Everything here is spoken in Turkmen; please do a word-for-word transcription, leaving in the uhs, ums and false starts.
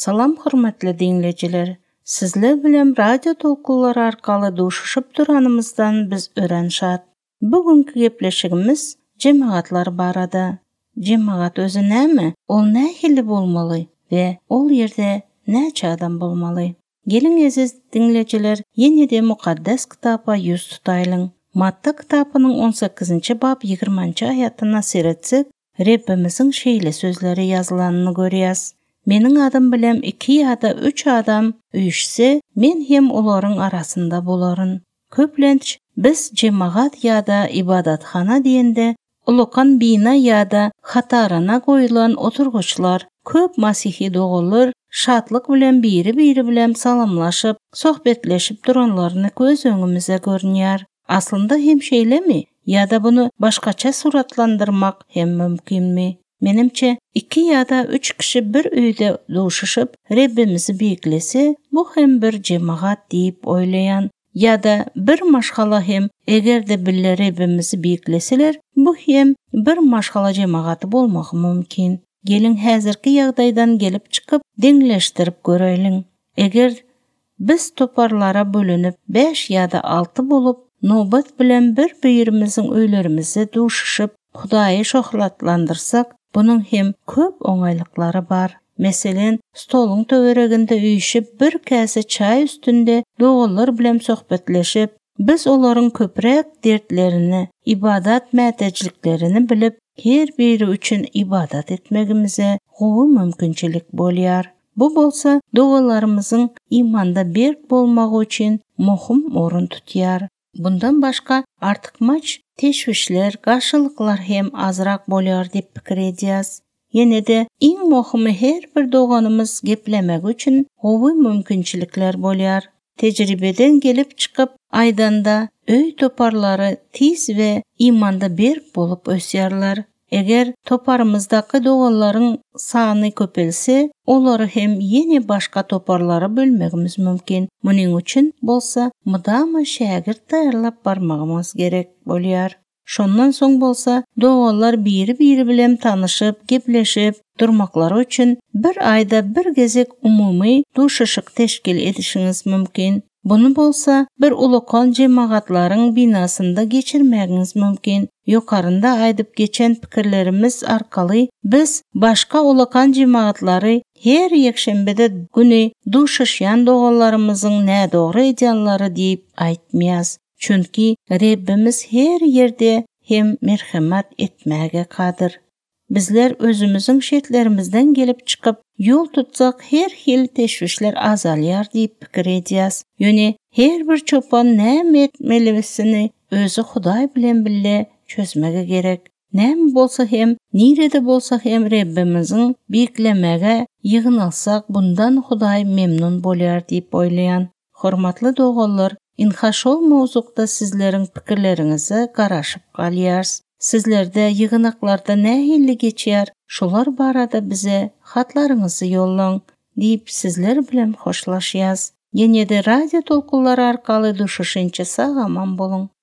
Salam hurmatly dinleyijiler. Sizler bilen radio tolkunları arkaly duşuşup duranymyzdan biz örenşat. Bugünkü gepleşigimiz cemaatlar barada. Cemaat özü näme? Ol nähili bolmaly we ol yerde näçe adam bolmaly? Gelin aziz dinleyijiler, ýene-de mukaddes kitapa ýüz tutaýlyň. Matta kitabının on sekizinci bab ýygrmançy aýatyna seretsek, Rabbimiziň şeýle sözleri ýazylanyny görýäs. Meniň adım bilen iki ýa-da üç adam üýüşse, men hem olaryň arasynda bolaryn. Köplenç biz cemaat ýa-da ibadatxana diýende, ulukan bina ýa-da hatarana goýulan oturguçlar, köp masihi dogalar şatlyk bilen biri-biri bilen salamlaşyp, sohbetleşip duranlaryny göz öňümizde görnýär. Aslında hem şeýlemi? Ýa-da bunu başgaça suratlandyrmak hem mümkinmi? Menimçe iki ýa-da üç kişi bir öýde duşuşyp Rabbimizi beýiklese, bu hem bir cemaat diýip oýlaýan. Ýa-da bir maşgala hem egerde bille Rabbimizi beýikleseler, bu hem bir maşgala cemaaty bolmagy mümkin. Gelin häzirki ýagdaýdan gelip çykyp deňleşdirip göreýliň. Eger biz toparlara bölünüp beş ýa-da alty bolup nobat bilen bir-birimiziň öýlerimizde duşuşyp Hudaýy şohratlandyrsak, bunun hem köp oňaýlyklary bar. Meselen, stoluň töwereginde üýüşip bir käse çay üstünde dogalar bilen sohbetleşip, biz olaryň köprek dertlerini, ibadat mätejliklerini bilip, her biri üçin ibadat etmegimize gowy mümkinçilik bolýar. Bu bolsa, dogalarymyzyň imanda berk bolmagy üçin muhim orun tutýar. Bundan başka artykmaç teşwişler, gaşylyklar hem azrak bolýar dip pikir edýäs. Ýene-de iň muhimy her bir doganymyz geplemek üçin gowy mümkinçilikler bolýar. Tejribeden gelip çykyp, aýdanda öý toparlary tiz we imanda berk bolup ösýärler. Eger toparymyzdaky dogalaryň sany köpelse, olary hem ýene başga toparlara bölmegimiz mümkin. Muning üçin bolsa, mydama şägirt taýýarlap barmagymyz gerek bolýar. Şondan soň bolsa, dogalar biri-biri bilen tanyşyp, gepleşip durmaklary üçin bir aýda bir gezek umumy duşuşyk teşkil edişiňiz mümkin. Bunu bolsa, bir ulukan cemaatlaryň binasynda geçirmegiňiz mümkin. Ýokarynda aýdyp geçen pikirlerimiz arkaly biz başga ulukan cemaatlary her ýekşembede güni duşuşýan dogalarymyzyň nä dogry edýänlary diýip aýtmaýas. Çünki Rabbimiz her ýerde hem merhamat etmäge kadir. Bizler özümüziň şetlerimizden gelip çykyp, ýol tutsak her hil teşwişler azalýar diýip pikir edýäs. Ýöne her bir çopan näme etmelisini özü Hudaý bilen bille çözmege gerek. Näme bolsa hem, nirede bolsa hem Rabbimiziň beýiklemege ýygnalsak, bundan Hudaý memnun bolýar diýip oýlaýan. Hormatly dogalar, inha şol mowzukda sizleriň pikirleriňizi garaşyp galýars. Sizlerde ýygnaklarda nähili geçýär, şolar barada bize hatlaryňyzy ýollaň diýip sizler bilen hoşlaşýas. Ýene-de radio tolkunları arkaly duşuşynça sag aman bolun.